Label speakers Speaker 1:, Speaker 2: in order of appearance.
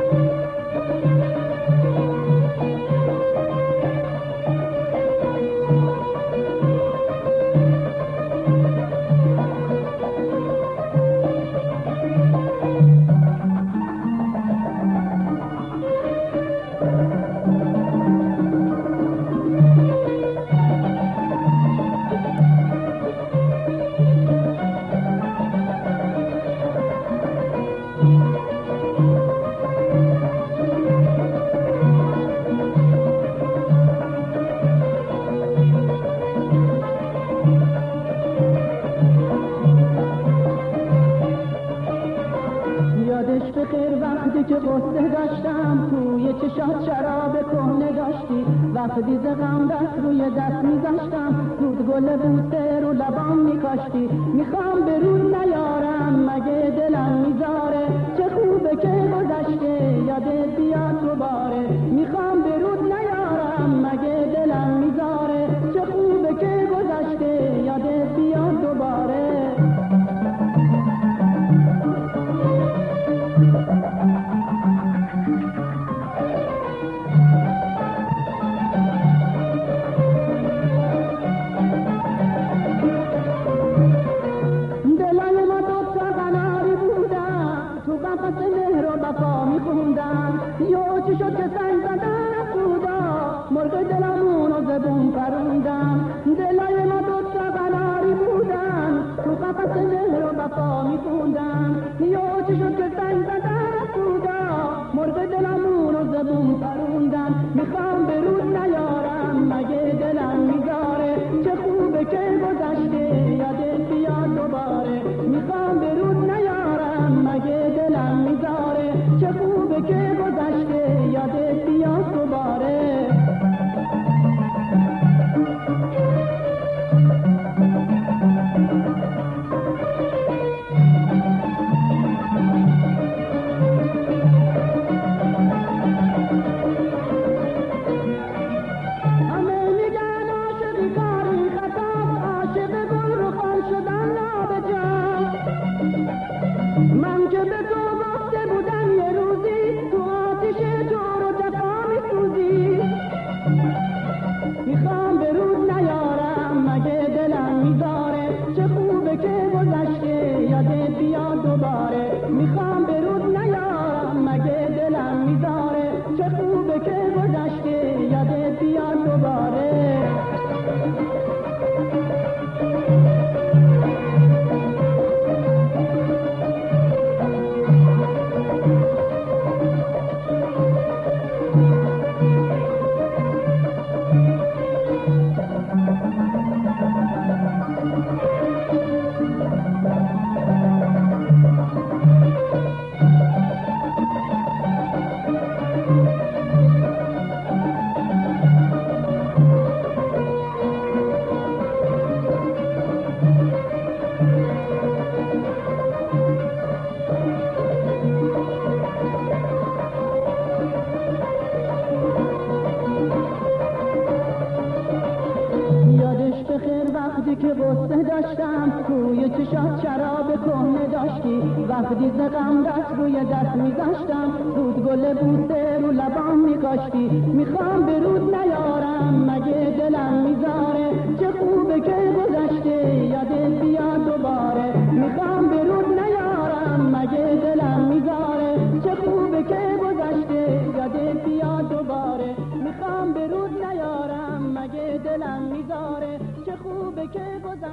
Speaker 1: یادش بخیر وقتی که قصه داشتم توی چشات شراب کهنه داشتی، وقتی ز غم دست روی دست میذاشتم زود گل بوسه رو لبام میکاشتی. میخوام به رود نیارم مگه دلم میذاره، چه خوبه که گذشته یادت بیاد دوباره. میخوام به رود نیارم مگه دلم میذاره، چه خوبه که گذشته یادت بیاد دوباره. قفس مهر و وفا میخوندم، یا چی شد که سنگ زدن خدا مرغ دلمون رو زبون پروندم. دلای ما دوتا قناری بودن، تو قفس مهر و وفا میخوندم، یا چی شد که سنگ زدن خدا مرغ دلمون رو زبون پروندم. میخوام به رود نیارم مگه دلم میذاره، چه خوبه که گذشته یادت بیاد دوباره. میخوام به رود نیارم مگه دلم میذاره، چه خوبه که گذشته یادت بیاد دوباره. همه میگن عاشقی کاری خطاست، عاشق گل رو خال شدن نابجاست. من که به تو گفته بودم یه روزی تو آتش جور و جفا میسوزی. میخوام به رود نیارم مگه دلم میذاره، چه خوبه که گذشته یادت بیاد دوباره. میخوام به رود نیارم مگه دلم میذاره، چه خوبه که گذشته یادت بیاد دوباره. یادش بخیر وقتی که قصه داشتم توی چشات شراب کهنه داشتی، وقتی ز غم دست روی دست میذاشتم زود گل بوسه رو لبام میکاشتی. میخوام به رود نیارم مگه دلم میذاره، چه خوبه که گذشته یادت بیاد دوباره. میخوام به رود نیارم مگه دلم میذاره، چه خوبه که گذشته یادت بیاد دوباره. میخوام به رود نیارم مگه دلم میذاره، چه خوبه که گذشته